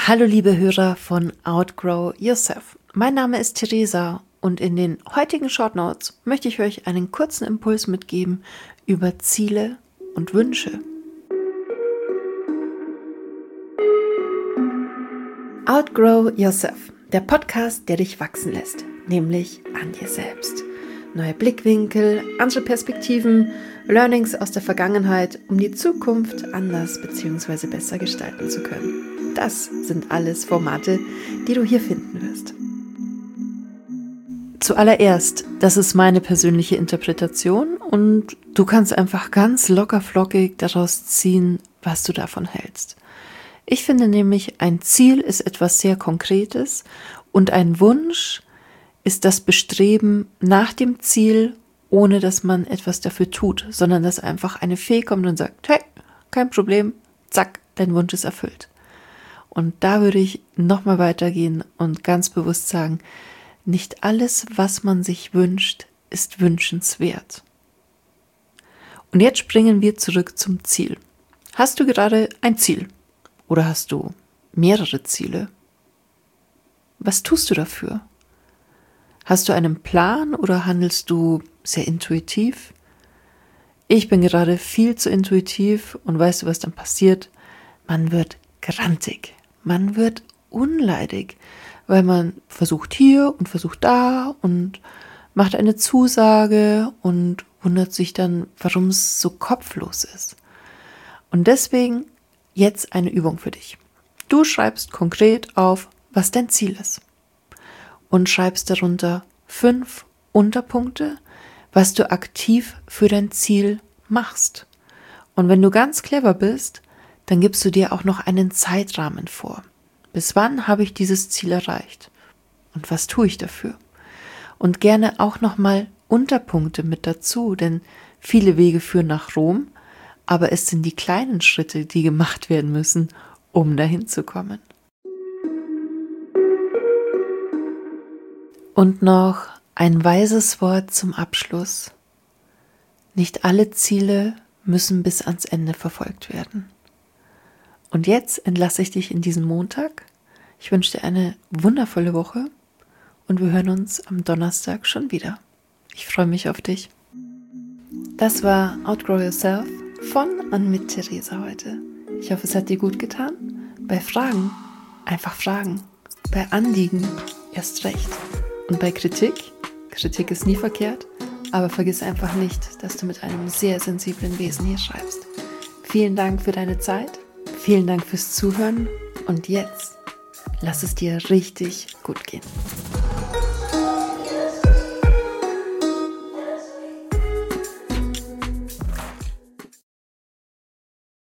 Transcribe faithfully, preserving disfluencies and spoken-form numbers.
Hallo liebe Hörer von Outgrow Yourself. Mein Name ist Theresa und in den heutigen Short Notes möchte ich euch einen kurzen Impuls mitgeben über Ziele und Wünsche. Outgrow Yourself, der Podcast, der dich wachsen lässt, nämlich an dir selbst. Neue Blickwinkel, andere Perspektiven, Learnings aus der Vergangenheit, um die Zukunft anders bzw. besser gestalten zu können. Das sind alles Formate, die du hier finden wirst. Zuallererst, das ist meine persönliche Interpretation und du kannst einfach ganz locker flockig daraus ziehen, was du davon hältst. Ich finde nämlich, ein Ziel ist etwas sehr Konkretes und ein Wunsch ist das Bestreben nach dem Ziel, ohne dass man etwas dafür tut, sondern dass einfach eine Fee kommt und sagt, hey, kein Problem, zack, dein Wunsch ist erfüllt. Und da würde ich nochmal weitergehen und ganz bewusst sagen, nicht alles, was man sich wünscht, ist wünschenswert. Und jetzt springen wir zurück zum Ziel. Hast du gerade ein Ziel? Oder hast du mehrere Ziele? Was tust du dafür? Hast du einen Plan oder handelst du sehr intuitiv? Ich bin gerade viel zu intuitiv und weißt du, was dann passiert? Man wird grantig. Man wird unleidig, weil man versucht hier und versucht da und macht eine Zusage und wundert sich dann, warum es so kopflos ist. Und deswegen jetzt eine Übung für dich. Du schreibst konkret auf, was dein Ziel ist und schreibst darunter fünf Unterpunkte, was du aktiv für dein Ziel machst. Und wenn du ganz clever bist, dann gibst du dir auch noch einen Zeitrahmen vor. Bis wann habe ich dieses Ziel erreicht? Und was tue ich dafür? Und gerne auch nochmal Unterpunkte mit dazu, denn viele Wege führen nach Rom, aber es sind die kleinen Schritte, die gemacht werden müssen, um dahin zu kommen. Und noch ein weises Wort zum Abschluss. Nicht alle Ziele müssen bis ans Ende verfolgt werden. Und jetzt entlasse ich dich in diesen Montag. Ich wünsche dir eine wundervolle Woche und wir hören uns am Donnerstag schon wieder. Ich freue mich auf dich. Das war Outgrow Yourself von und mit Theresa heute. Ich hoffe, es hat dir gut getan. Bei Fragen einfach fragen. Bei Anliegen erst recht. Und bei Kritik, Kritik ist nie verkehrt, aber vergiss einfach nicht, dass du mit einem sehr sensiblen Wesen hier schreibst. Vielen Dank für deine Zeit. Vielen Dank fürs Zuhören und jetzt lass es dir richtig gut gehen.